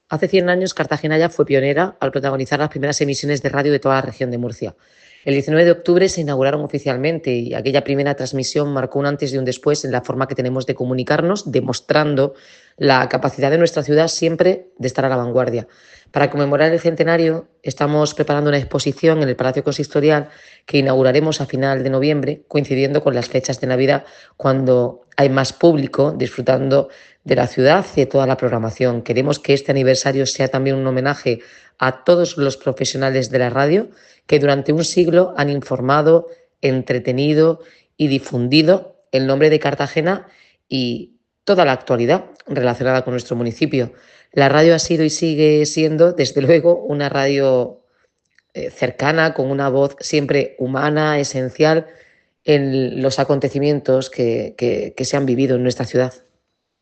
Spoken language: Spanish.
Hace 100 años, Cartagena ya fue pionera al protagonizar las primeras emisiones de radio de toda la región de Murcia. El 19 de octubre se inauguraron oficialmente y aquella primera transmisión marcó un antes y un después en la forma que tenemos de comunicarnos, demostrando la capacidad de nuestra ciudad siempre de estar a la vanguardia. Para conmemorar el centenario, estamos preparando una exposición en el Palacio Consistorial que inauguraremos a final de noviembre, coincidiendo con las fechas de Navidad, cuando hay más público disfrutando de la ciudad y de toda la programación. Queremos que este aniversario sea también un homenaje a todos los profesionales de la radio que durante un siglo han informado, entretenido y difundido el nombre de Cartagena y toda la actualidad relacionada con nuestro municipio. La radio ha sido y sigue siendo, desde luego, una radio cercana, con una voz siempre humana, esencial en los acontecimientos que se han vivido en nuestra ciudad.